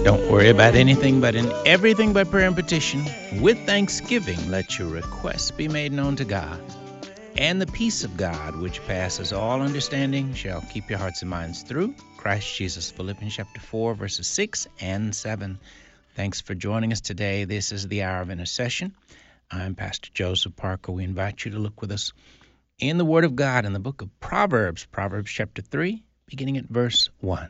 Don't worry about anything, but in everything by prayer and petition, with thanksgiving, let your requests be made known to God. And the peace of God, which passes all understanding, shall keep your hearts and minds through Christ Jesus. Philippians chapter 4, verses 6 and 7. Thanks for joining us today. This is the Hour of Intercession. I'm Pastor Joseph Parker. We invite you to look with us in the Word of God in the book of Proverbs, Proverbs chapter 3, beginning at verse 1.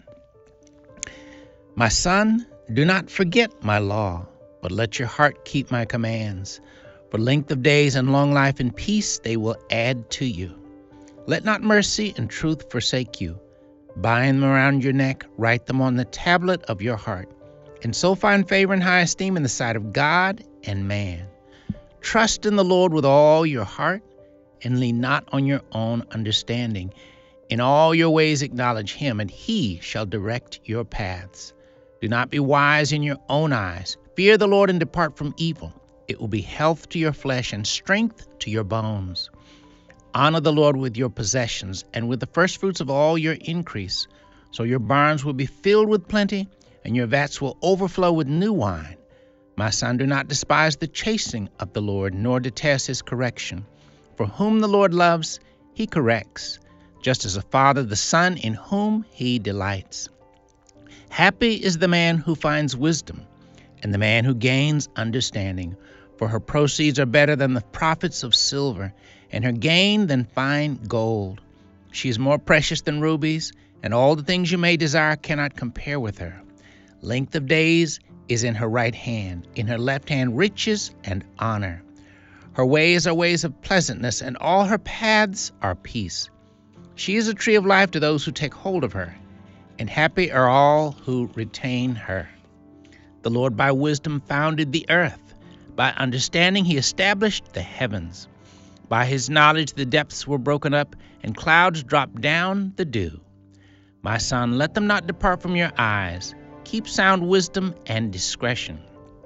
My son, do not forget my law, but let your heart keep my commands. For length of days and long life and peace they will add to you. Let not mercy and truth forsake you. Bind them around your neck, write them on the tablet of your heart, and so find favor and high esteem in the sight of God and man. Trust in the Lord with all your heart, and lean not on your own understanding. In all your ways acknowledge him, and he shall direct your paths. Do not be wise in your own eyes. Fear the Lord and depart from evil. It will be health to your flesh and strength to your bones. Honor the Lord with your possessions and with the firstfruits of all your increase. So your barns will be filled with plenty, and your vats will overflow with new wine. My son, do not despise the chastening of the Lord, nor detest his correction. For whom the Lord loves, he corrects, just as a father the son in whom he delights. Happy is the man who finds wisdom, and the man who gains understanding. For her proceeds are better than the profits of silver, and her gain than fine gold. She is more precious than rubies, and all the things you may desire cannot compare with her. Length of days is in her right hand, in her left hand riches and honor. Her ways are ways of pleasantness, and all her paths are peace. She is a tree of life to those who take hold of her, and happy are all who retain her. The Lord by wisdom founded the earth. By understanding he established the heavens. By his knowledge the depths were broken up, and clouds dropped down the dew. My son, let them not depart from your eyes. Keep sound wisdom and discretion.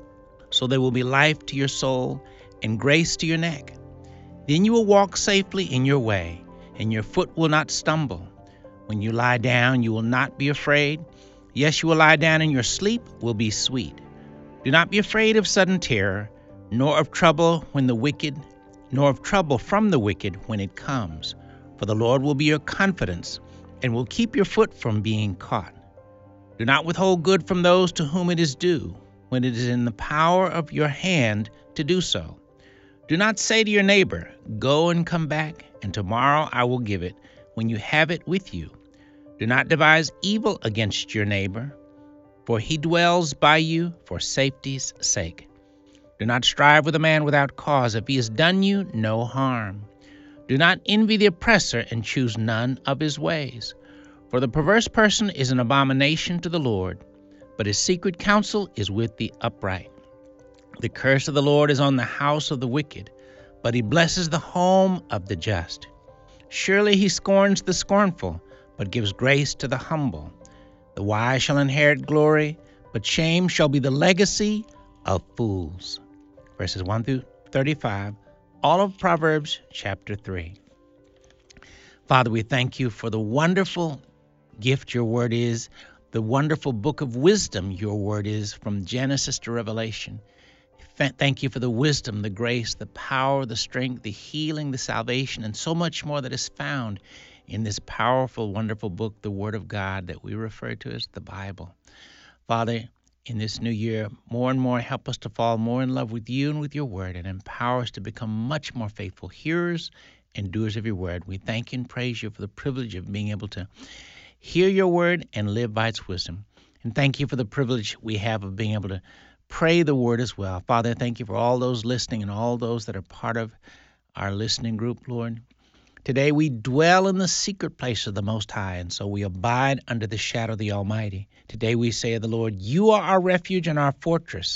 So there will be life to your soul and grace to your neck. Then you will walk safely in your way, and your foot will not stumble. When you lie down, you will not be afraid. Yes, you will lie down, and your sleep will be sweet. Do not be afraid of sudden terror, nor of trouble from the wicked when it comes. For the Lord will be your confidence, and will keep your foot from being caught. Do not withhold good from those to whom it is due, when it is in the power of your hand to do so. Do not say to your neighbor, go and come back, and tomorrow I will give it, when you have it with you. Do not devise evil against your neighbor, for he dwells by you for safety's sake. Do not strive with a man without cause, if he has done you no harm. Do not envy the oppressor, and choose none of his ways. For the perverse person is an abomination to the Lord, but his secret counsel is with the upright. The curse of the Lord is on the house of the wicked, but he blesses the home of the just. Surely he scorns the scornful, but gives grace to the humble. The wise shall inherit glory, but shame shall be the legacy of fools. Verses 1 through 35, all of Proverbs chapter 3. Father, we thank you for the wonderful gift your word is, the wonderful book of wisdom your word is, from Genesis to Revelation. Thank you for the wisdom, the grace, the power, the strength, the healing, the salvation, and so much more that is found in this powerful, wonderful book, the Word of God, that we refer to as the Bible. Father, in this new year, more and more help us to fall more in love with you and with your word, and empower us to become much more faithful hearers and doers of your word. We thank and praise you for the privilege of being able to hear your word and live by its wisdom. And thank you for the privilege we have of being able to pray the word as well. Father, thank you for all those listening and all those that are part of our listening group, Lord. Today we dwell in the secret place of the Most High, and so we abide under the shadow of the Almighty. Today we say of the Lord, you are our refuge and our fortress.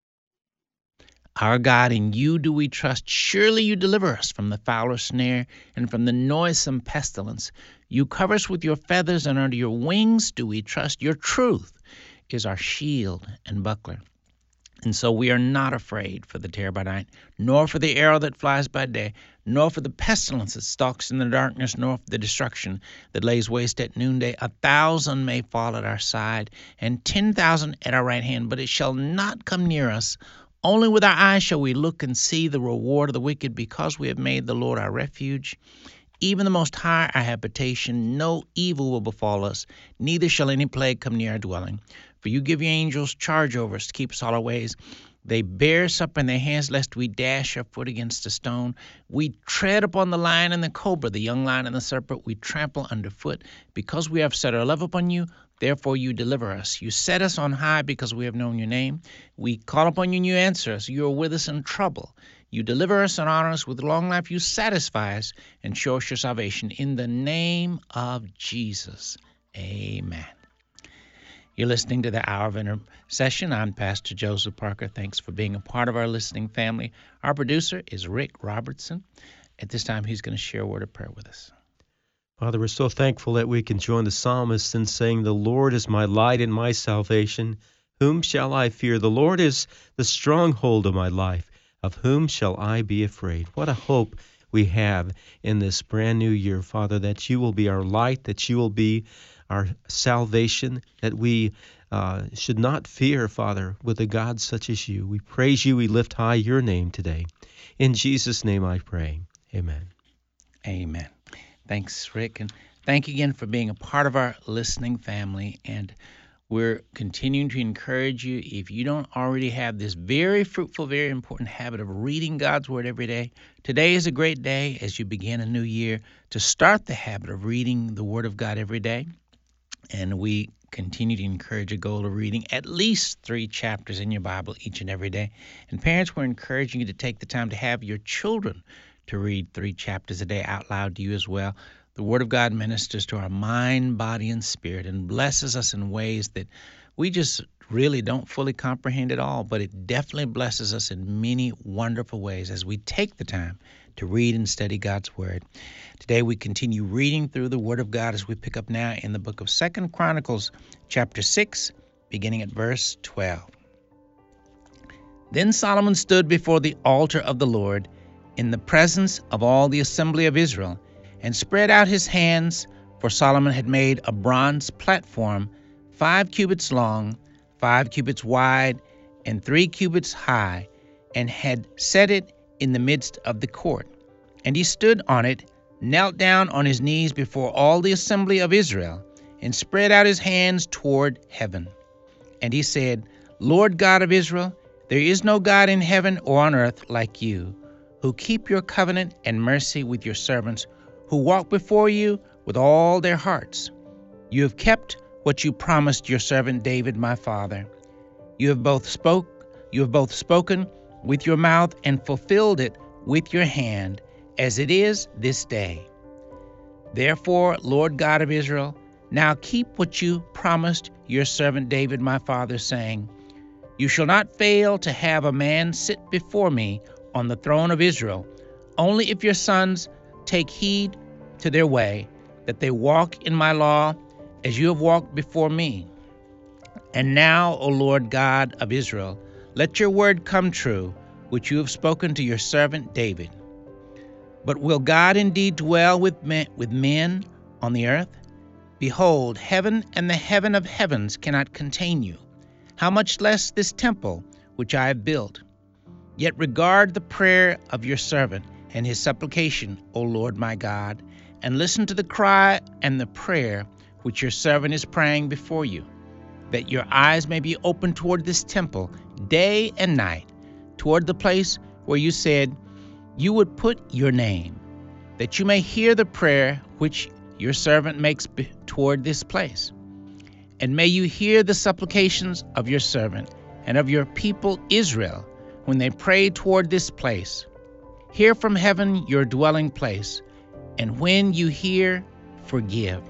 Our God, in you do we trust. Surely you deliver us from the fowler's snare and from the noisome pestilence. You cover us with your feathers, and under your wings do we trust. Your truth is our shield and buckler. And so we are not afraid for the terror by night, nor for the arrow that flies by day, nor for the pestilence that stalks in the darkness, nor for the destruction that lays waste at noonday. 1,000 may fall at our side, and 10,000 at our right hand, but it shall not come near us. Only with our eyes shall we look and see the reward of the wicked, because we have made the Lord our refuge, even the Most High our habitation. No evil will befall us, neither shall any plague come near our dwelling. For you give your angels charge over us to keep us all our ways. They bear us up in their hands, lest we dash our foot against a stone. We tread upon the lion and the cobra, the young lion and the serpent we trample underfoot. Because we have set our love upon you, therefore you deliver us. You set us on high because we have known your name. We call upon you and you answer us. You are with us in trouble. You deliver us and honor us with long life. You satisfy us and show us your salvation. In the name of Jesus, amen. You're listening to the Hour of Intercession. I'm Pastor Joseph Parker. Thanks for being a part of our listening family. Our producer is Rick Robertson. At this time, he's going to share a word of prayer with us. Father, we're so thankful that we can join the psalmist in saying, "The Lord is my light and my salvation. Whom shall I fear? The Lord is the stronghold of my life. Of whom shall I be afraid?" What a hope we have in this brand new year, Father, that you will be our light, that you will be our salvation, that we should not fear, Father, with a God such as you. We praise you. We lift high your name today. In Jesus' name I pray. Amen. Amen. Thanks, Rick. And thank you again for being a part of our listening family. And we're continuing to encourage you, if you don't already have this very fruitful, very important habit of reading God's Word every day, today is a great day as you begin a new year to start the habit of reading the Word of God every day. And we continue to encourage a goal of reading at least 3 chapters in your Bible each and every day. And parents, we're encouraging you to take the time to have your children to read 3 chapters a day out loud to you as well. The Word of God ministers to our mind, body, and spirit and blesses us in ways that we just really don't fully comprehend at all, but it definitely blesses us in many wonderful ways as we take the time to read and study God's Word. Today we continue reading through the Word of God as we pick up now in the book of 2 Chronicles, chapter 6, beginning at verse 12. Then Solomon stood before the altar of the Lord in the presence of all the assembly of Israel, and spread out his hands, for Solomon had made a bronze platform 5 cubits long, 5 cubits wide, and 3 cubits high, and had set it in the midst of the court. And he stood on it, knelt down on his knees before all the assembly of Israel, and spread out his hands toward heaven. And he said, Lord God of Israel, there is no God in heaven or on earth like you, who keep your covenant and mercy with your servants, who walk before you with all their hearts. You have kept what you promised your servant David, my father. You have both spoken with your mouth and fulfilled it with your hand, as it is this day. Therefore, Lord God of Israel, now keep what you promised your servant David, my father, saying, You shall not fail to have a man sit before me on the throne of Israel, only if your sons take heed to their way, that they walk in my law as you have walked before me. And now, O Lord God of Israel, let your word come true, which you have spoken to your servant David. But will God indeed dwell with men on the earth? Behold, heaven and the heaven of heavens cannot contain you. How much less this temple which I have built? Yet regard the prayer of your servant and his supplication, O Lord my God, and listen to the cry and the prayer which your servant is praying before you, that your eyes may be open toward this temple day and night, toward the place where you said you would put your name, that you may hear the prayer which your servant makes toward this place. And may you hear the supplications of your servant and of your people Israel when they pray toward this place. Hear from heaven your dwelling place, and when you hear, forgive.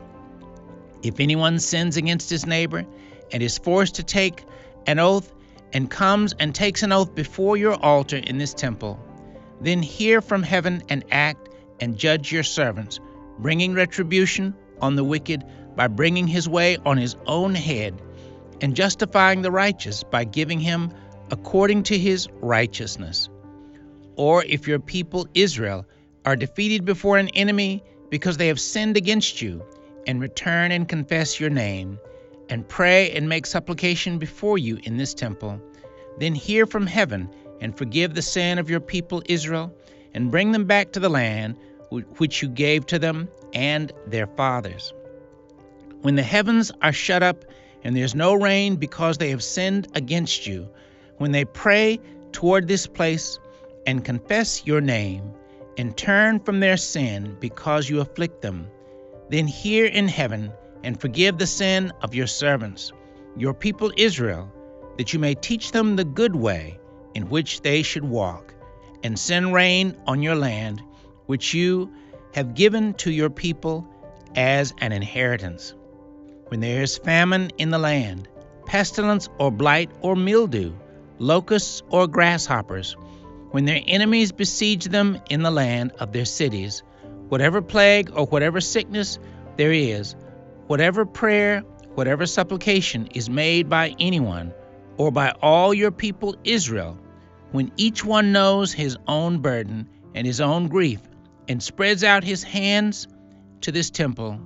If anyone sins against his neighbor and is forced to take an oath and comes and takes an oath before your altar in this temple, then hear from heaven and act and judge your servants, bringing retribution on the wicked by bringing his way on his own head, and justifying the righteous by giving him according to his righteousness. Or if your people Israel are defeated before an enemy because they have sinned against you, and return and confess your name, and pray and make supplication before you in this temple, then hear from heaven and forgive the sin of your people Israel, and bring them back to the land which you gave to them and their fathers. When the heavens are shut up and there's no rain because they have sinned against you, when they pray toward this place and confess your name and turn from their sin because you afflict them, then hear in heaven and forgive the sin of your servants, your people Israel, that you may teach them the good way in which they should walk, and send rain on your land, which you have given to your people as an inheritance. When there is famine in the land, pestilence or blight or mildew, locusts or grasshoppers, when their enemies besiege them in the land of their cities, whatever plague or whatever sickness there is, whatever prayer, whatever supplication is made by anyone or by all your people Israel, when each one knows his own burden and his own grief, and spreads out his hands to this temple,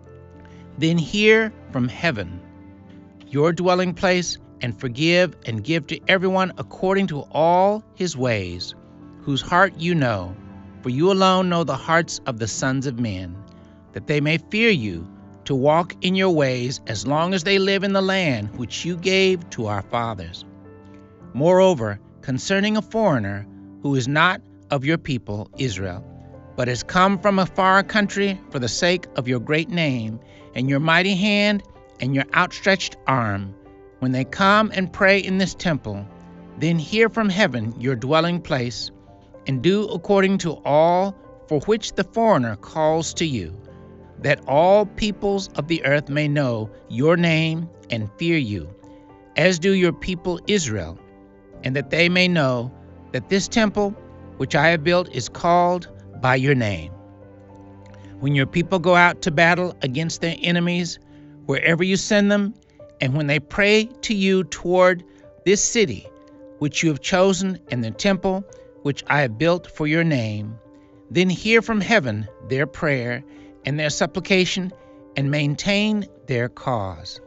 then hear from heaven, your dwelling place, and forgive and give to everyone according to all his ways, whose heart you know, for you alone know the hearts of the sons of men, that they may fear you, to walk in your ways as long as they live in the land which you gave to our fathers. Moreover, concerning a foreigner who is not of your people Israel, but has come from a far country for the sake of your great name and your mighty hand and your outstretched arm, when they come and pray in this temple, then hear from heaven your dwelling place, and do according to all for which the foreigner calls to you, that all peoples of the earth may know your name and fear you, as do your people Israel, and that they may know that this temple which I have built is called by your name. When your people go out to battle against their enemies, wherever you send them, and when they pray to you toward this city which you have chosen, and the temple which I have built for your name, then hear from heaven their prayer and their supplication, and maintain their cause.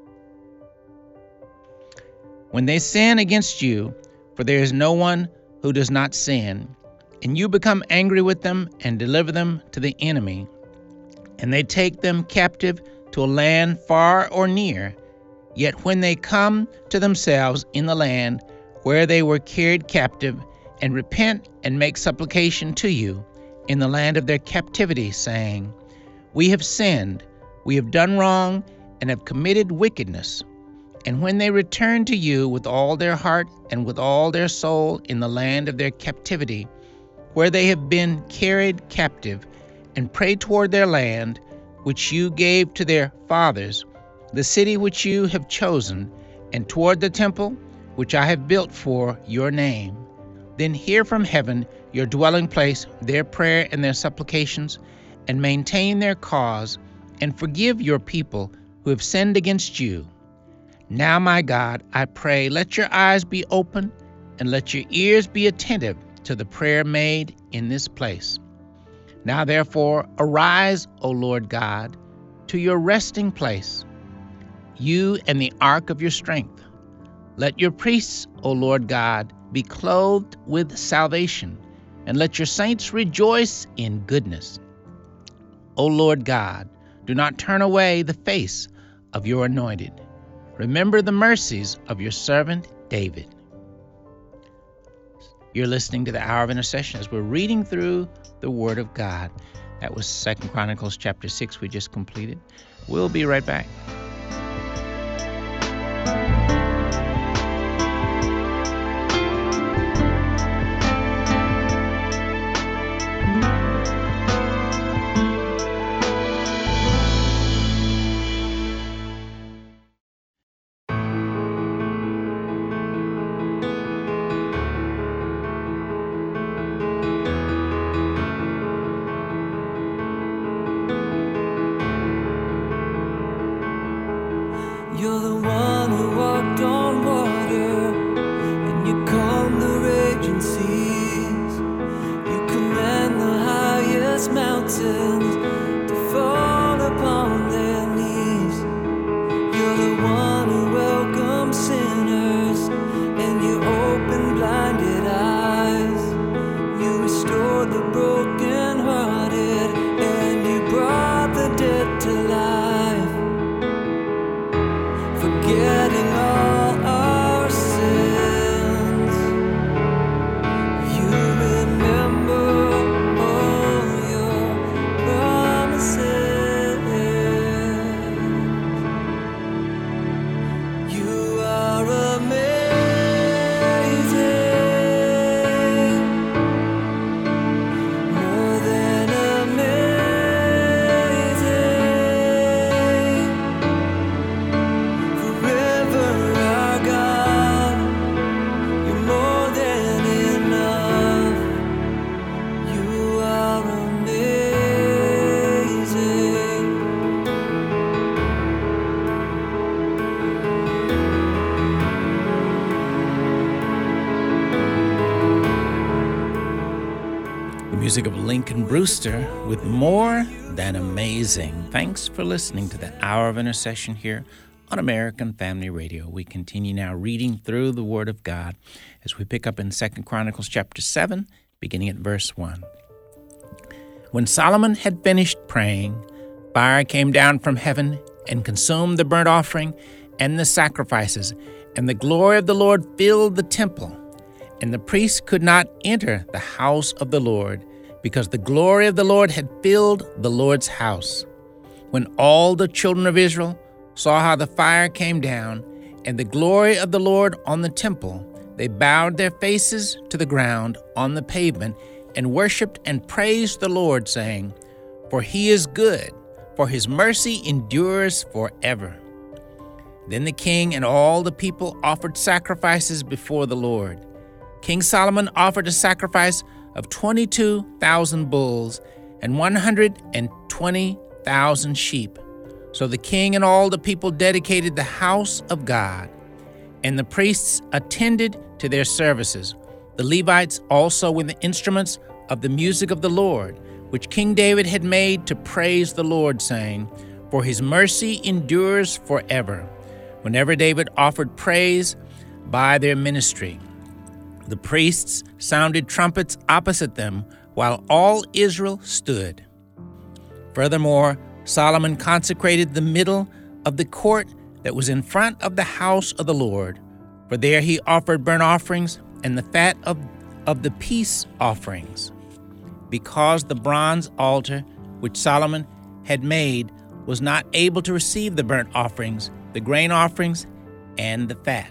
When they sin against you, for there is no one who does not sin, and you become angry with them and deliver them to the enemy, and they take them captive to a land far or near, yet when they come to themselves in the land where they were carried captive, and repent and make supplication to you in the land of their captivity, saying, We have sinned, we have done wrong, and have committed wickedness. And when they return to you with all their heart and with all their soul in the land of their captivity, where they have been carried captive, and pray toward their land, which you gave to their fathers, the city which you have chosen, and toward the temple which I have built for your name, then hear from heaven your dwelling place their prayer and their supplications, and maintain their cause, and forgive your people who have sinned against you. Now, my God, I pray, let your eyes be open, and let your ears be attentive to the prayer made in this place. Now, therefore, arise, O Lord God, to your resting place, you and the ark of your strength. Let your priests, O Lord God, be clothed with salvation, and let your saints rejoice in goodness. O Lord God, do not turn away the face of your anointed. Remember the mercies of your servant David. You're listening to the Hour of Intercession as we're reading through the Word of God. That was 2 Chronicles chapter 6 we just completed. We'll be right back. You're the one who walked on water, and you calm the raging seas. You command the high sins to fall upon their knees. You're the one who welcomes sinners, and you open blinded eyes. You restored the brokenhearted, and you brought the dead to life. Forgetting all our sins, you remember all your promises. You are amazing, more than amazing. Forever our God, you're more than enough. You are amazing. The music of Lincoln Brewster with More Than Amazing. Thanks for listening to the Hour of Intercession here on American Family Radio. We continue now reading through the Word of God as we pick up in 2 Chronicles chapter 7, beginning at verse 1. When Solomon had finished praying, fire came down from heaven and consumed the burnt offering and the sacrifices, and the glory of the Lord filled the temple. And the priests could not enter the house of the Lord, because the glory of the Lord had filled the Lord's house. When all the children of Israel saw how the fire came down and the glory of the Lord on the temple, they bowed their faces to the ground on the pavement and worshipped and praised the Lord, saying, For he is good, for his mercy endures forever. Then the king and all the people offered sacrifices before the Lord. King Solomon offered a sacrifice of 22,000 bulls and 120,000 sheep. So the king and all the people dedicated the house of God, and the priests attended to their services. The Levites also with the instruments of the music of the Lord, which King David had made to praise the Lord, saying, For his mercy endures forever. Whenever David offered praise by their ministry, the priests sounded trumpets opposite them, while all Israel stood. Furthermore, Solomon consecrated the middle of the court that was in front of the house of the Lord, for there he offered burnt offerings and the fat of the peace offerings, because the bronze altar which Solomon had made was not able to receive the burnt offerings, the grain offerings, and the fat.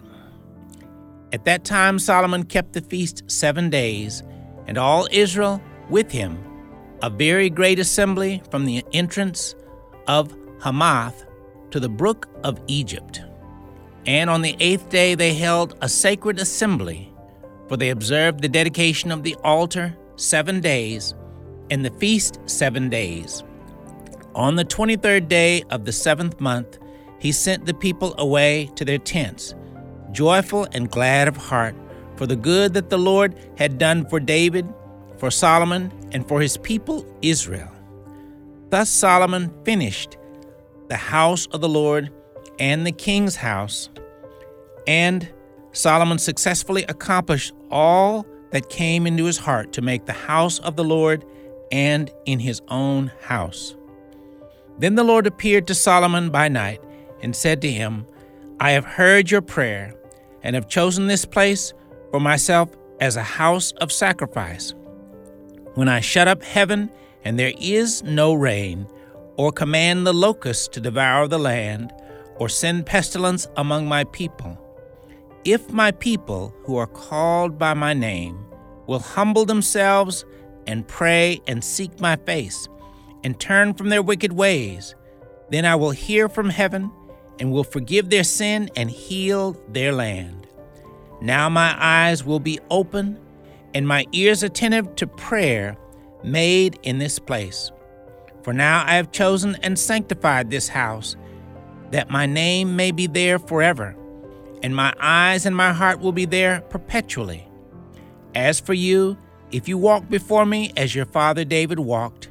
At that time Solomon kept the feast 7 days, and all Israel with him, a very great assembly from the entrance of Hamath to the brook of Egypt. And on the 8th day they held a sacred assembly, for they observed the dedication of the altar 7 days, and the feast 7 days. On the 23rd day of the 7th month he sent the people away to their tents, joyful and glad of heart, for the good that the Lord had done for David, for Solomon, and for his people Israel. Thus Solomon finished the house of the Lord and the king's house, and Solomon successfully accomplished all that came into his heart to make the house of the Lord and in his own house. Then the Lord appeared to Solomon by night and said to him, I have heard your prayer and have chosen this place for myself as a house of sacrifice. When I shut up heaven and there is no rain, or command the locusts to devour the land, or send pestilence among my people, if my people who are called by my name will humble themselves and pray and seek my face and turn from their wicked ways, then I will hear from heaven and will forgive their sin and heal their land. Now my eyes will be open and my ears attentive to prayer made in this place. For now I have chosen and sanctified this house, that my name may be there forever, and my eyes and my heart will be there perpetually. As for you, if you walk before me as your father David walked,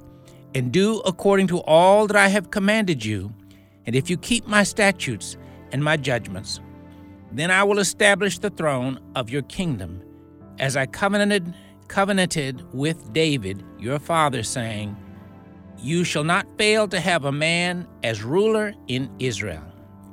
and do according to all that I have commanded you, and if you keep my statutes and my judgments, then I will establish the throne of your kingdom, as I covenanted with David your father, saying, you shall not fail to have a man as ruler in Israel.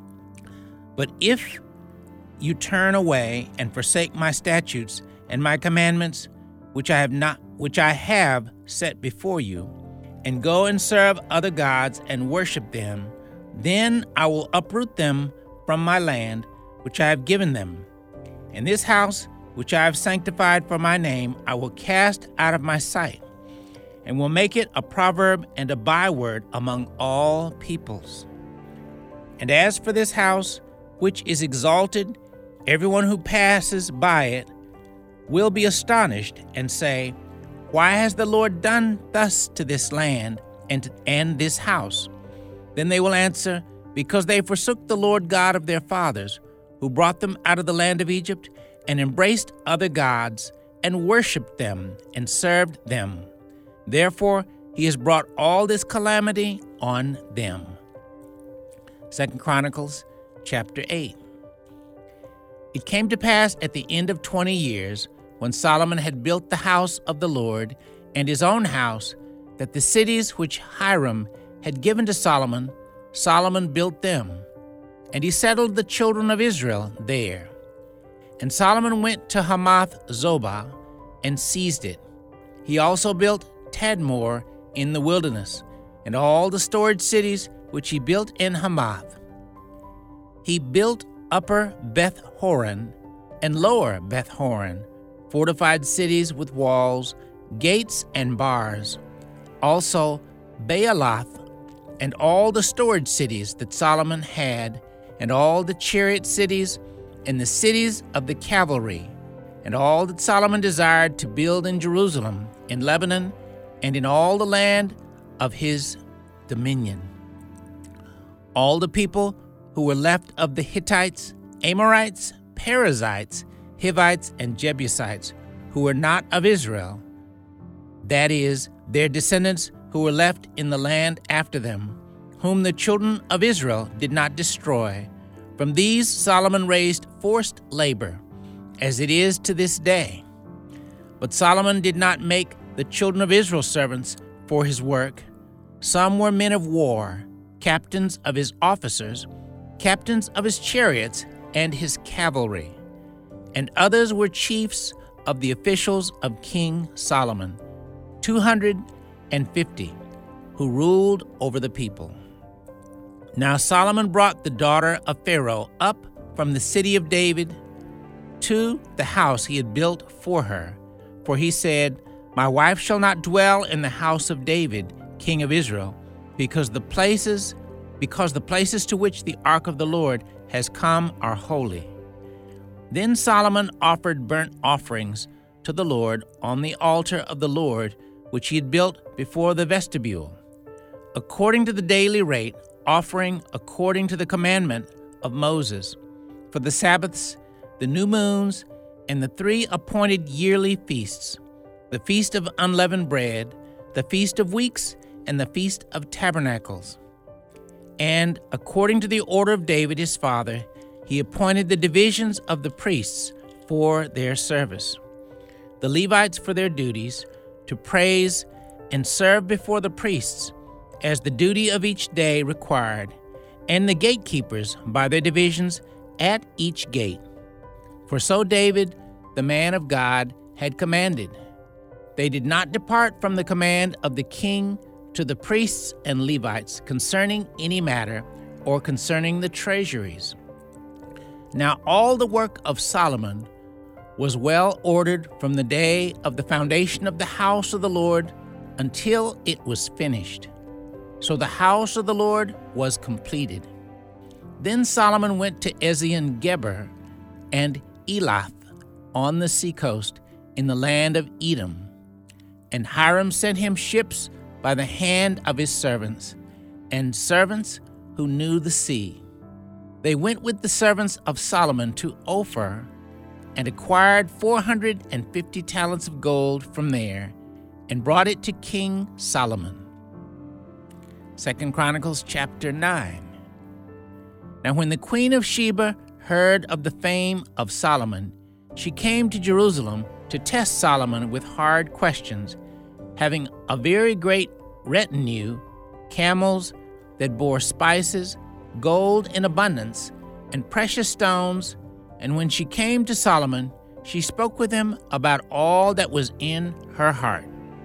But if you turn away and forsake my statutes and my commandments, which I have set before you, and go and serve other gods and worship them, then I will uproot them from my land, which I have given them. And this house, which I have sanctified for my name, I will cast out of my sight, and will make it a proverb and a byword among all peoples. And as for this house, which is exalted, everyone who passes by it will be astonished and say, why has the Lord done thus to this land and this house? Then they will answer, because they forsook the Lord God of their fathers, who brought them out of the land of Egypt, and embraced other gods, and worshipped them, and served them. Therefore he has brought all this calamity on them. 2 Chronicles chapter 8. It came to pass at the end of 20 years, when Solomon had built the house of the Lord and his own house, that the cities which Hiram had given to Solomon, Solomon built them, and he settled the children of Israel there. And Solomon went to Hamath Zobah and seized it. He also built Tadmor in the wilderness, and all the storage cities which he built in Hamath. He built Upper Beth Horon and Lower Beth Horon, fortified cities with walls, gates, and bars. Also Baalath and all the storage cities that Solomon had, and all the chariot cities, and the cities of the cavalry, and all that Solomon desired to build in Jerusalem, in Lebanon, and in all the land of his dominion. All the people who were left of the Hittites, Amorites, Perizzites, Hivites, and Jebusites, who were not of Israel, that is, their descendants who were left in the land after them, whom the children of Israel did not destroy. From these Solomon raised forced labor, as it is to this day. But Solomon did not make the children of Israel servants for his work. Some were men of war, captains of his officers, captains of his chariots and his cavalry, and others were chiefs of the officials of King Solomon, 250, who ruled over the people. Now Solomon brought the daughter of Pharaoh up from the city of David to the house he had built for her, for he said, my wife shall not dwell in the house of David, king of Israel, because the places to which the ark of the Lord has come are holy. Then Solomon offered burnt offerings to the Lord on the altar of the Lord, which he had built before the vestibule, according to the daily rate, offering according to the commandment of Moses, for the Sabbaths, the new moons, and the 3 appointed yearly feasts, the feast of unleavened bread, the feast of weeks, and the feast of tabernacles. And according to the order of David his father, he appointed the divisions of the priests for their service, the Levites for their duties, to praise and serve before the priests, as the duty of each day required, and the gatekeepers by their divisions at each gate. For so David, the man of God, had commanded. They did not depart from the command of the king to the priests and Levites concerning any matter or concerning the treasuries. Now all the work of Solomon was well ordered from the day of the foundation of the house of the Lord until it was finished. So the house of the Lord was completed. Then Solomon went to Ezion-Geber and Elath on the seacoast in the land of Edom. And Hiram sent him ships by the hand of his servants, and servants who knew the sea. They went with the servants of Solomon to Ophir and acquired 450 talents of gold from there and brought it to King Solomon. 2 Chronicles chapter 9. Now when the queen of Sheba heard of the fame of Solomon, she came to Jerusalem to test Solomon with hard questions, having a very great retinue, camels that bore spices, gold in abundance, and precious stones. And when she came to Solomon, she spoke with him about all that was in her heart.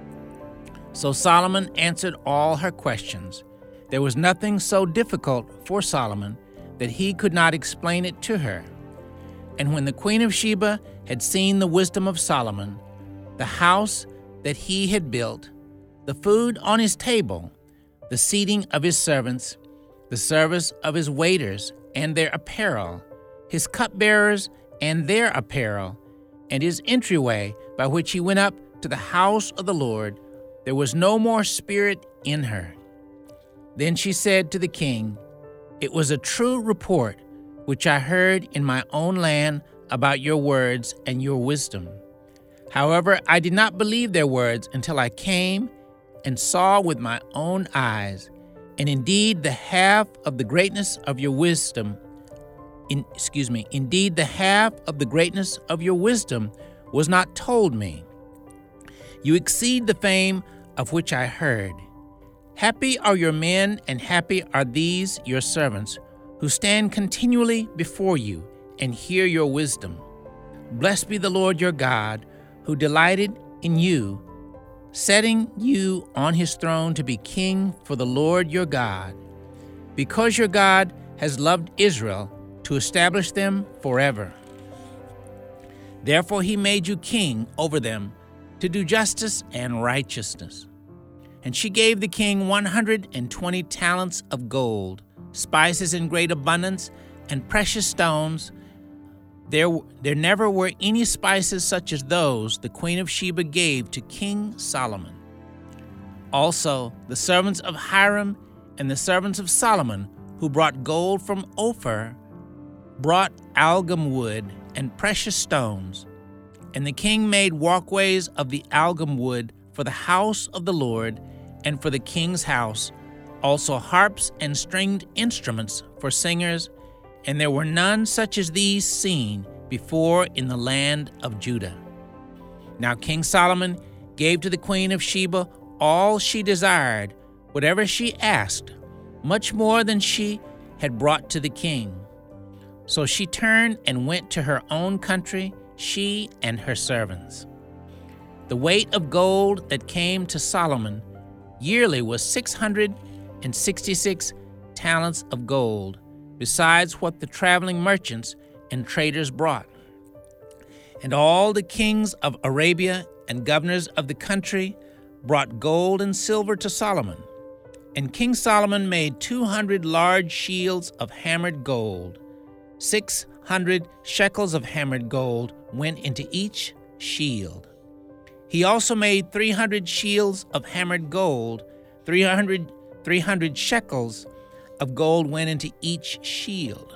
So Solomon answered all her questions. There was nothing so difficult for Solomon that he could not explain it to her. And when the queen of Sheba had seen the wisdom of Solomon, the house that he had built, the food on his table, the seating of his servants, the service of his waiters and their apparel, his cupbearers and their apparel, and his entryway by which he went up to the house of the Lord, there was no more spirit in her. Then she said to the king, "It was a true report which I heard in my own land about your words and your wisdom. However, I did not believe their words until I came and saw with my own eyes, and indeed the half of the greatness of your wisdom indeed the half of the greatness of your wisdom was not told me. You exceed the fame of which I heard. Happy are your men, and happy are these your servants, who stand continually before you and hear your wisdom. Blessed be the Lord your God, who delighted in you, setting you on his throne to be king for the Lord your God, because your God has loved Israel to establish them forever. Therefore he made you king over them to do justice and righteousness." And she gave the king 120 talents of gold, spices in great abundance, and precious stones. There never were any spices such as those the queen of Sheba gave to King Solomon. Also, the servants of Hiram and the servants of Solomon, who brought gold from Ophir, brought algum wood and precious stones. And the king made walkways of the algum wood for the house of the Lord and for the king's house, also harps and stringed instruments for singers, and there were none such as these seen before in the land of Judah. Now King Solomon gave to the queen of Sheba all she desired, whatever she asked, much more than she had brought to the king. So she turned and went to her own country, she and her servants. The weight of gold that came to Solomon yearly was 666 talents of gold, besides what the traveling merchants and traders brought. And all the kings of Arabia and governors of the country brought gold and silver to Solomon. And King Solomon made 200 large shields of hammered gold. 600 shekels of hammered gold went into each shield. He also made 300 shields of hammered gold. 300 shekels of gold went into each shield.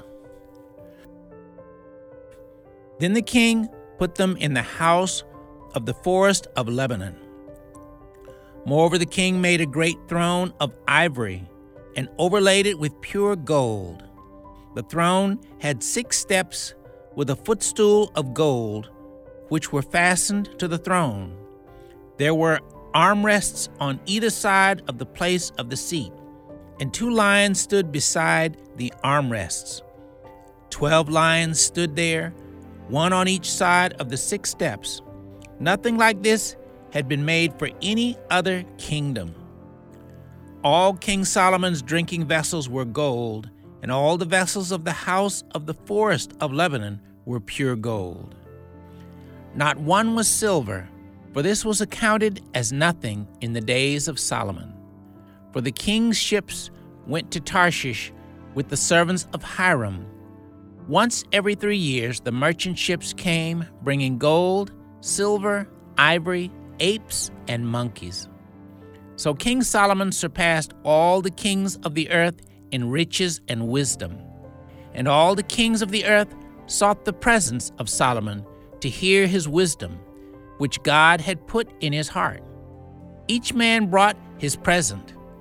Then the king put them in the house of the forest of Lebanon. Moreover, the king made a great throne of ivory and overlaid it with pure gold. The throne had 6 steps with a footstool of gold, which were fastened to the throne. There were armrests on either side of the place of the seat, and 2 lions stood beside the armrests. 12 lions stood there, one on each side of the 6 steps. Nothing like this had been made for any other kingdom. All King Solomon's drinking vessels were gold, and all the vessels of the house of the forest of Lebanon were pure gold. Not one was silver, for this was accounted as nothing in the days of Solomon. For the king's ships went to Tarshish with the servants of Hiram. Once every 3 years the merchant ships came, bringing gold, silver, ivory, apes, and monkeys. So King Solomon surpassed all the kings of the earth in riches and wisdom. And all the kings of the earth sought the presence of Solomon to hear his wisdom, which God had put in his heart. Each man brought his present.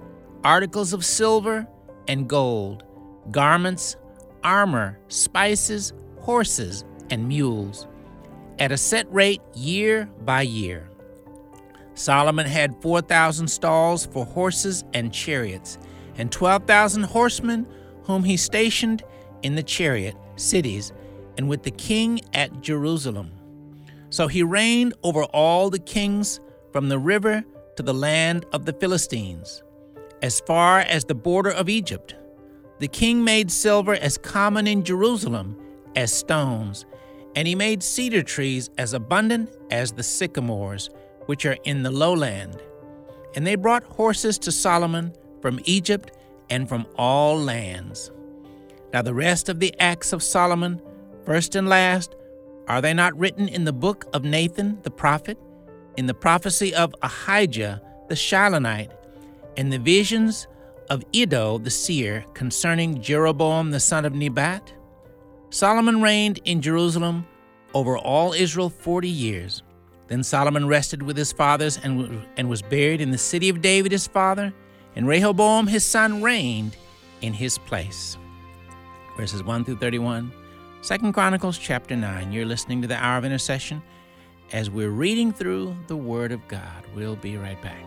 articles of silver and gold, garments, armor, spices, horses, and mules, at a set rate year by year. Solomon had 4,000 stalls for horses and chariots, and 12,000 horsemen whom he stationed in the chariot cities and with the king at Jerusalem. So he reigned over all the kings from the river to the land of the Philistines, as far as the border of Egypt. The king made silver as common in Jerusalem as stones, and he made cedar trees as abundant as the sycamores, which are in the lowland. And they brought horses to Solomon from Egypt and from all lands. Now the rest of the acts of Solomon, first and last, are they not written in the book of Nathan the prophet, in the prophecy of Ahijah the Shilonite, and the visions of Iddo the seer concerning Jeroboam the son of Nebat? Solomon reigned in Jerusalem over all Israel 40 years. Then Solomon rested with his fathers and was buried in the city of David his father, and Rehoboam his son reigned in his place. Verses 1 through 31, 2 Chronicles chapter 9. You're listening to the Hour of Intercession as we're reading through the Word of God. We'll be right back.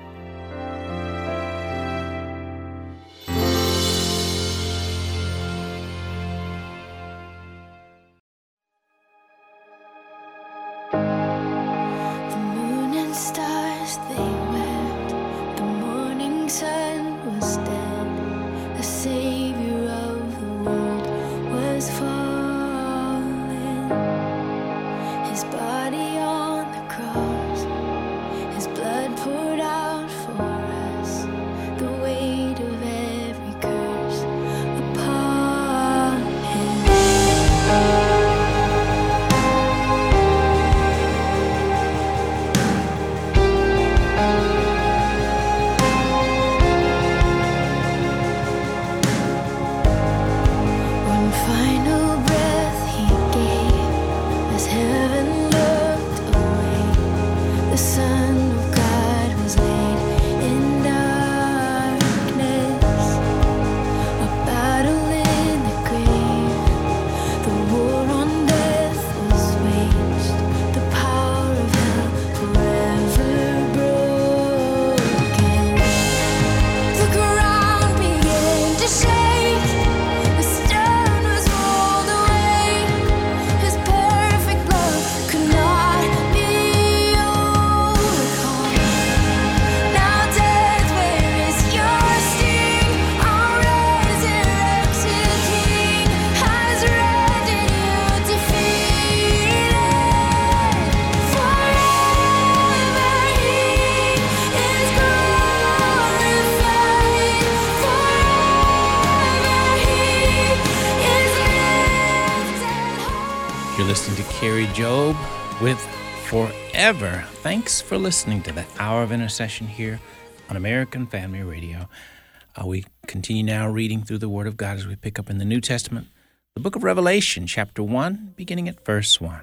You're listening to Carrie Job with Forever. Thanks for listening to the Hour of Intercession here on American Family Radio. We continue now reading through the Word of God as we pick up in the New Testament, the book of Revelation, chapter 1, beginning at verse 1.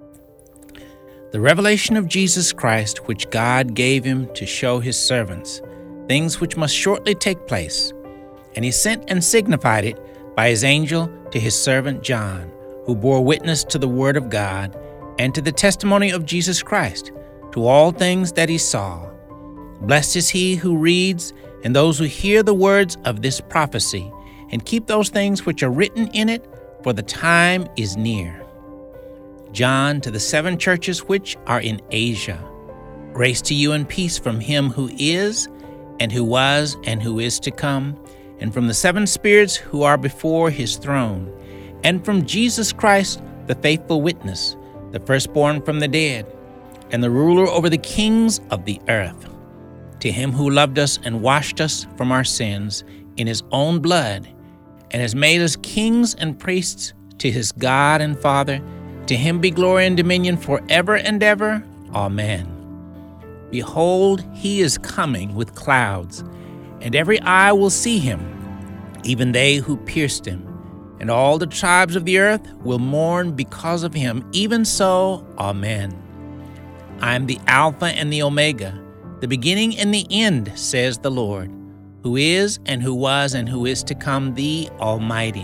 The revelation of Jesus Christ, which God gave him to show his servants, things which must shortly take place. And he sent and signified it by his angel to his servant John, who bore witness to the word of God and to the testimony of Jesus Christ, to all things that he saw. Blessed is he who reads, and those who hear the words of this prophecy, and keep those things which are written in it, for the time is near. John, to the 7 churches which are in Asia. Grace to you and peace from him who is, and who was, and who is to come, and from the 7 spirits who are before his throne, and from Jesus Christ, the faithful witness, the firstborn from the dead, and the ruler over the kings of the earth. To him who loved us and washed us from our sins in his own blood, and has made us kings and priests to his God and Father, to him be glory and dominion forever and ever. Amen. Behold, he is coming with clouds, and every eye will see him, even they who pierced him. And all the tribes of the earth will mourn because of him. Even so, Amen. I am the Alpha and the Omega, the beginning and the end, says the Lord, who is, and who was, and who is to come, the Almighty.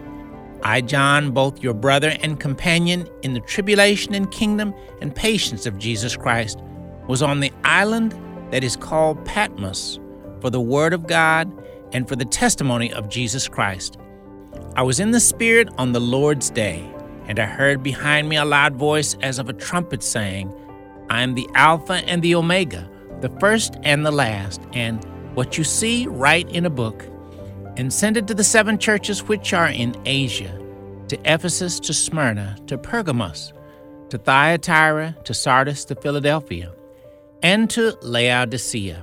I, John, both your brother and companion in the tribulation and kingdom and patience of Jesus Christ, was on the island that is called Patmos for the word of God and for the testimony of Jesus Christ. I was in the Spirit on the Lord's day, and I heard behind me a loud voice as of a trumpet saying, I am the Alpha and the Omega, the first and the last, and what you see, write in a book, and send it to the 7 churches which are in Asia, to Ephesus, to Smyrna, to Pergamos, to Thyatira, to Sardis, to Philadelphia, and to Laodicea.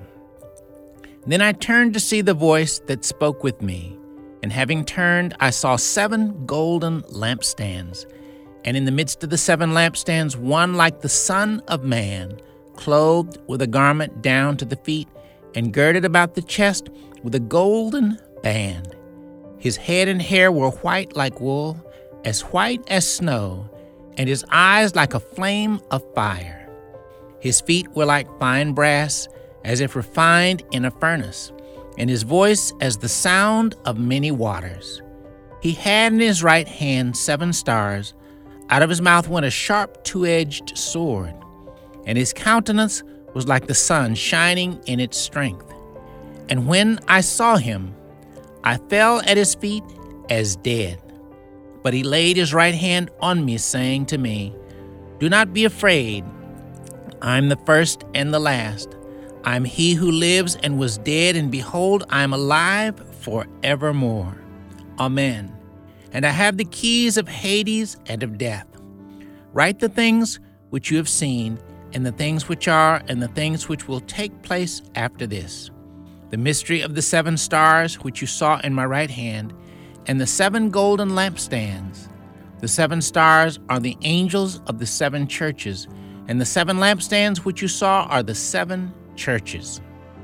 Then I turned to see the voice that spoke with me, and having turned, I saw 7 golden lampstands, and in the midst of the 7 lampstands one like the Son of Man, clothed with a garment down to the feet, and girded about the chest with a golden band. His head and hair were white like wool, as white as snow, and his eyes like a flame of fire. His feet were like fine brass, as if refined in a furnace, and his voice as the sound of many waters. He had in his right hand 7 stars. Out of his mouth went a sharp 2-edged sword, and his countenance was like the sun shining in its strength. And when I saw him, I fell at his feet as dead. But he laid his right hand on me, saying to me, Do not be afraid. I am the first and the last. I am he who lives and was dead, and behold, I am alive forevermore. Amen. And I have the keys of Hades and of death. Write the things which you have seen, and the things which are, and the things which will take place after this. The mystery of the 7 stars which you saw in my right hand, and the 7 golden lampstands. The 7 stars are the angels of the 7 churches, and the 7 lampstands which you saw are the 7 churches.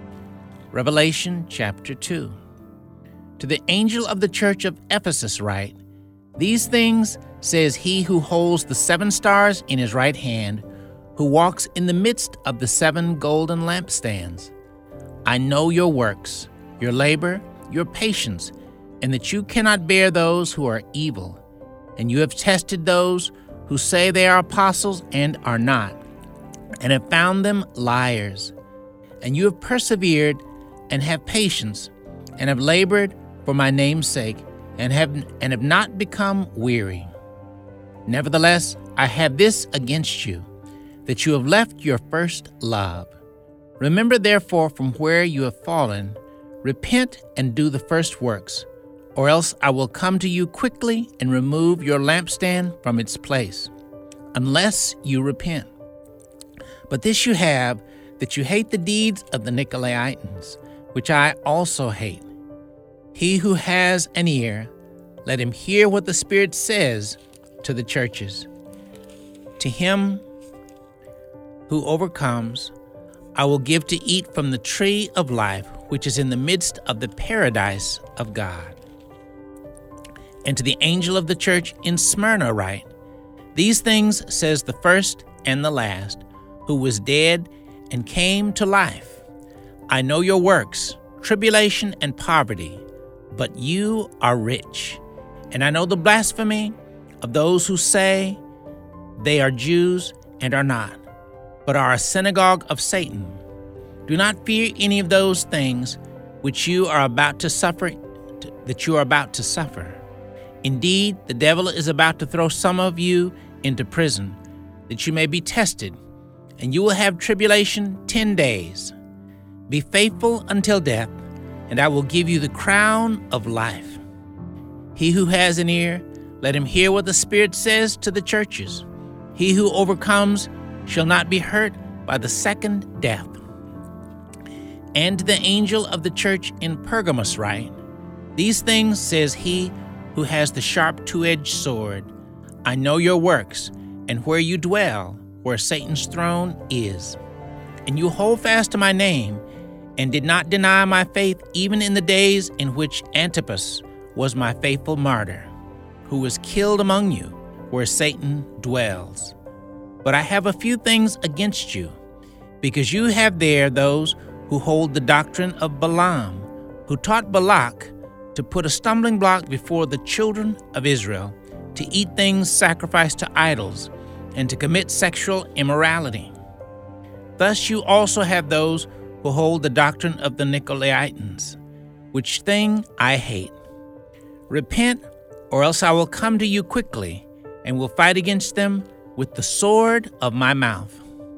Revelation chapter 2. To the angel of the church of Ephesus write, These things says he who holds the 7 stars in his right hand, who walks in the midst of the 7 golden lampstands. I know your works, your labor, your patience, and that you cannot bear those who are evil. And you have tested those who say they are apostles and are not, and have found them liars. And you have persevered and have patience, and have labored for my name's sake, and have not become weary. Nevertheless, I have this against you, that you have left your first love. Remember therefore from where you have fallen, repent and do the first works, or else I will come to you quickly and remove your lampstand from its place, unless you repent. But this you have, that you hate the deeds of the Nicolaitans, which I also hate. He who has an ear, let him hear what the Spirit says to the churches. To him who overcomes, I will give to eat from the tree of life, which is in the midst of the paradise of God. And to the angel of the church in Smyrna write, These things says the first and the last, who was dead and came to life. I know your works, tribulation and poverty, but you are rich. And I know the blasphemy of those who say they are Jews and are not, but are a synagogue of Satan. Do not fear any of those things which you are about to suffer, Indeed, the devil is about to throw some of you into prison, that you may be tested, and you will have tribulation 10 days. Be faithful until death, and I will give you the crown of life. He who has an ear, let him hear what the Spirit says to the churches. He who overcomes shall not be hurt by the second death. And to the angel of the church in Pergamos write, These things says he who has the sharp 2-edged sword. I know your works, and where you dwell, where Satan's throne is. And you hold fast to my name, and did not deny my faith even in the days in which Antipas was my faithful martyr, who was killed among you, where Satan dwells. But I have a few things against you, because you have there those who hold the doctrine of Balaam, who taught Balak to put a stumbling block before the children of Israel, to eat things sacrificed to idols, and to commit sexual immorality. Thus you also have those who hold the doctrine of the Nicolaitans, which thing I hate. Repent, or else I will come to you quickly, and will fight against them with the sword of my mouth.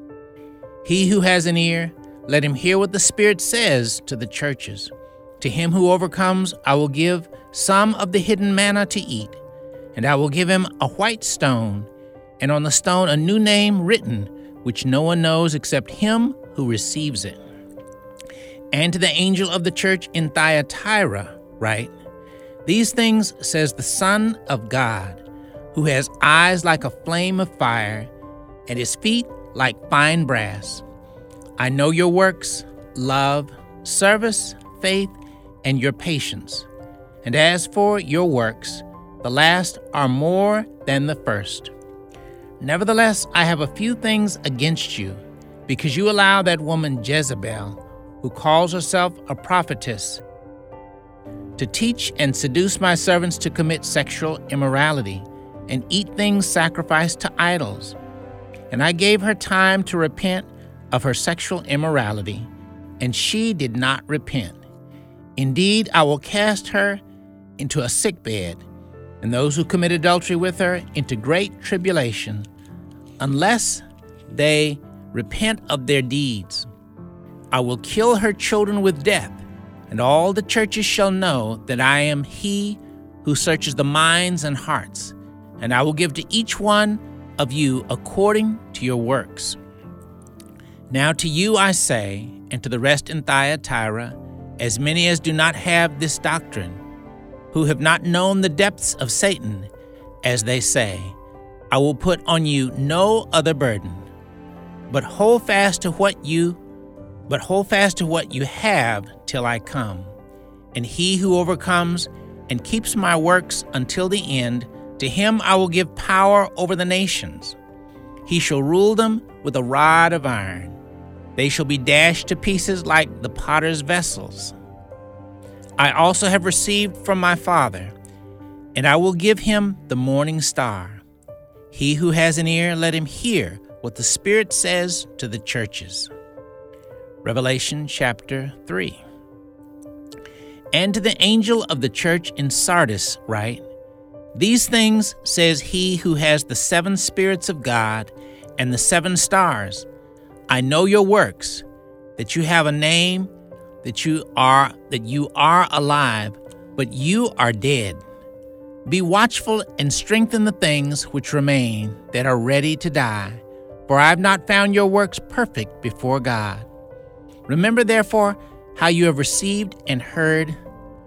He who has an ear, let him hear what the Spirit says to the churches. To him who overcomes, I will give some of the hidden manna to eat, and I will give him a white stone, and on the stone a new name written, which no one knows except him who receives it. And to the angel of the church in Thyatira write, These things says the Son of God, who has eyes like a flame of fire, and his feet like fine brass. I know your works, love, service, faith, and your patience. And as for your works, the last are more than the first. Nevertheless, I have a few things against you, because you allow that woman Jezebel, who calls herself a prophetess, to teach and seduce my servants to commit sexual immorality and eat things sacrificed to idols. And I gave her time to repent of her sexual immorality, and she did not repent. Indeed, I will cast her into a sickbed, and those who commit adultery with her into great tribulation, unless they repent of their deeds. I will kill her children with death, and all the churches shall know that I am he who searches the minds and hearts, and I will give to each one of you according to your works. Now to you I say, and to the rest in Thyatira, as many as do not have this doctrine, who have not known the depths of Satan, as they say, I will put on you no other burden, but hold fast to what you have till I come. And he who overcomes and keeps my works until the end, to him I will give power over the nations. He shall rule them with a rod of iron. They shall be dashed to pieces like the potter's vessels. I also have received from my Father, and I will give him the morning star. He who has an ear, let him hear what the Spirit says to the churches. Revelation chapter 3. And to the angel of the church in Sardis write, These things says he who has the 7 spirits of God and the 7 stars. I know your works, that you have a name, that you are alive, but you are dead. Be watchful and strengthen the things which remain that are ready to die, for I have not found your works perfect before God. Remember therefore how you have received and heard.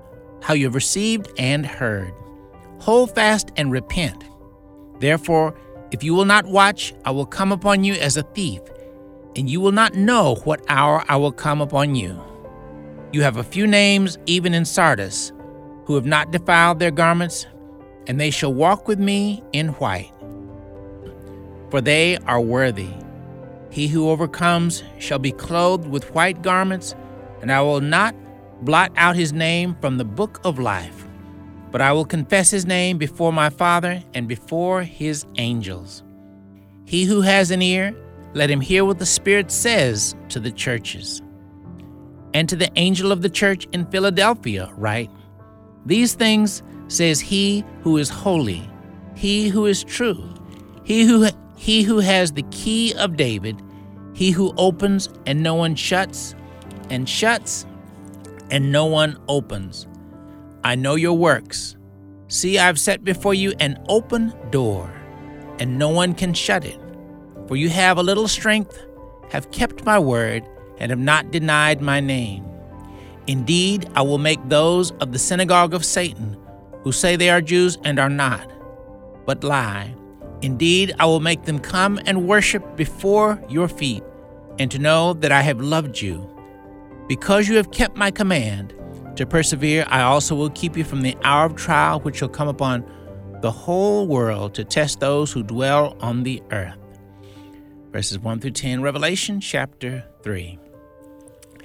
Hold fast and repent. Therefore, if you will not watch, I will come upon you as a thief, and you will not know what hour I will come upon you. You have a few names even in Sardis, who have not defiled their garments, and they shall walk with me in white, for they are worthy. He who overcomes shall be clothed with white garments, and I will not blot out his name from the book of life, but I will confess his name before my Father and before his angels. He who has an ear, let him hear what the Spirit says to the churches. And to the angel of the church in Philadelphia write, These things says he who is holy, he who is true, he who has the key of David, he who opens and no one shuts, and shuts and no one opens. I know your works. See, I have set before you an open door, and no one can shut it. For you have a little strength, have kept my word, and have not denied my name. Indeed, I will make those of the synagogue of Satan, who say they are Jews and are not, but lie. Indeed, I will make them come and worship before your feet, and to know that I have loved you. Because you have kept my command to persevere, I also will keep you from the hour of trial which shall come upon the whole world to test those who dwell on the earth. Verses 1 through 10, Revelation chapter 3.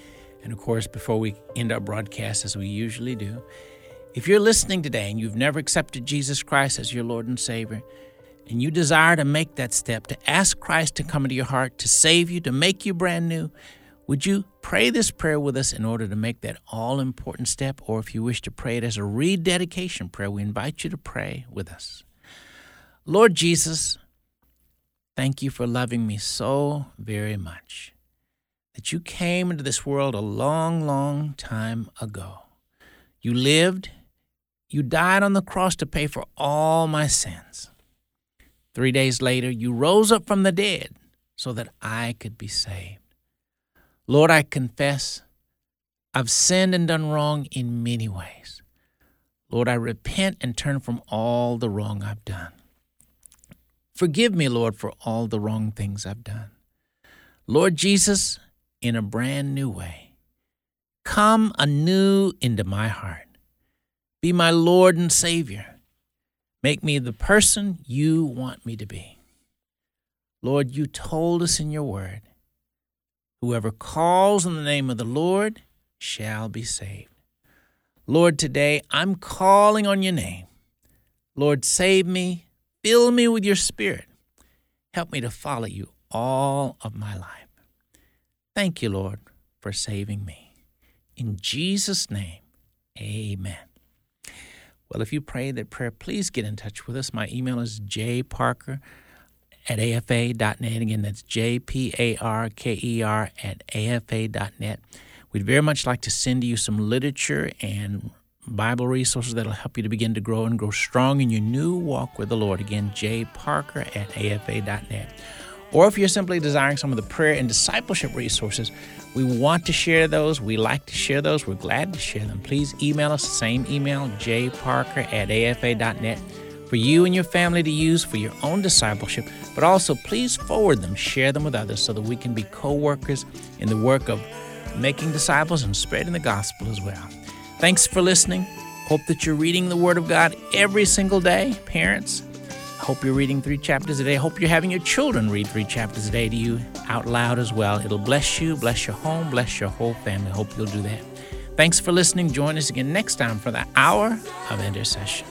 And of course, before we end our broadcast, as we usually do, if you're listening today and you've never accepted Jesus Christ as your Lord and Savior, and you desire to make that step, to ask Christ to come into your heart, to save you, to make you brand new, would you pray this prayer with us in order to make that all-important step? Or if you wish to pray it as a rededication prayer, we invite you to pray with us. Lord Jesus, thank you for loving me so very much, that you came into this world a long, long time ago. You lived, you died on the cross to pay for all my sins. 3 days later, you rose up from the dead so that I could be saved. Lord, I confess I've sinned and done wrong in many ways. Lord, I repent and turn from all the wrong I've done. Forgive me, Lord, for all the wrong things I've done. Lord Jesus, in a brand new way, come anew into my heart. Be my Lord and Savior. Make me the person you want me to be. Lord, you told us in your word, whoever calls on the name of the Lord shall be saved. Lord, today I'm calling on your name. Lord, save me, fill me with your Spirit. Help me to follow you all of my life. Thank you, Lord, for saving me. In Jesus' name, amen. Well, if you prayed that prayer, please get in touch with us. My email is jparker@afa.net. Again, that's jparker@afa.net. We'd very much like to send you some literature and Bible resources that will help you to begin to grow and grow strong in your new walk with the Lord. Again, jparker@afa.net. Or if you're simply desiring some of the prayer and discipleship resources, we want to share those. We like to share those. We're glad to share them. Please email us, the same email, jparker@afa.net, for you and your family to use for your own discipleship. But also, please forward them, share them with others so that we can be co-workers in the work of making disciples and spreading the gospel as well. Thanks for listening. Hope that you're reading the Word of God every single day. Parents, I hope you're reading 3 chapters a day. I hope you're having your children read 3 chapters a day to you out loud as well. It'll bless you, bless your home, bless your whole family. I hope you'll do that. Thanks for listening. Join us again next time for the Hour of Intercession.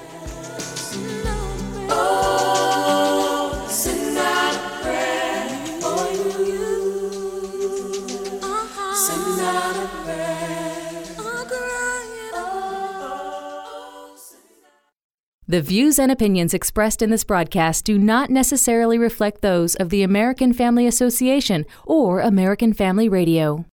The views and opinions expressed in this broadcast do not necessarily reflect those of the American Family Association or American Family Radio.